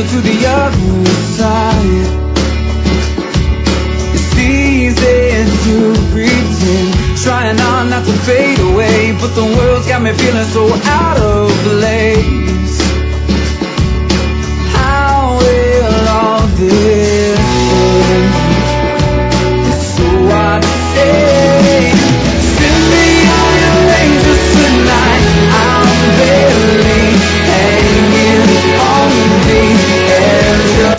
closer to the other side. It's easy to pretend, trying hard not to fade away, but the world's got me feeling so out of place. How will all this end? It's so hard to say. Send me all your angels tonight. I'm barely hanging on the edge of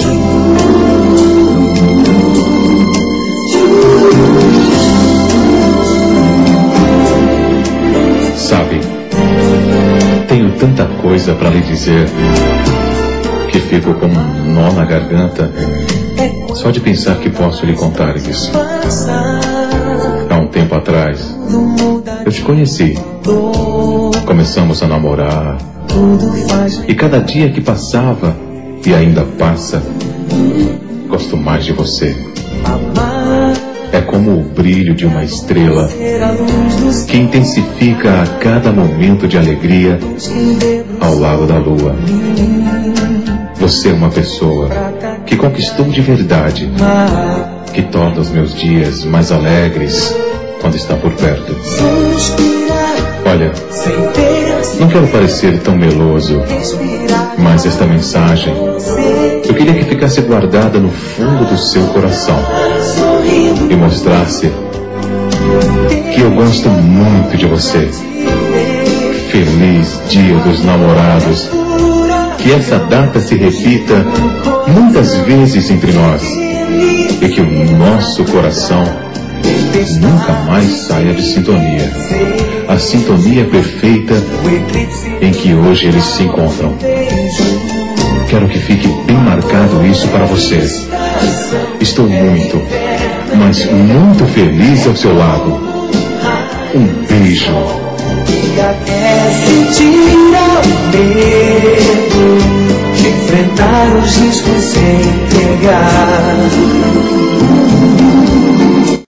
Sabe, tenho tanta coisa para lhe dizer que fico com um nó na garganta só de pensar que posso lhe contar isso. Há um tempo atrás, eu te conheci. Começamos a namorar. E cada dia que passava, e ainda passa, gosto mais de você. É como o brilho de uma estrela que intensifica a cada momento de alegria ao lado da lua. Você é uma pessoa que conquistou de verdade, que torna os meus dias mais alegres quando está por perto. Olha, não quero parecer tão meloso, mas esta mensagem eu queria que ficasse guardada no fundo do seu coração e mostrasse que eu gosto muito de você. Feliz Dia dos Namorados. Que essa data se repita muitas vezes entre nós e que o nosso coração nunca mais saia de sintonia. A sintonia perfeita em que hoje eles se encontram. Quero que fique bem marcado isso para você. Estou muito, mas muito feliz ao seu lado. Um beijo. Até sentir o medo de enfrentar os riscos sem pegar.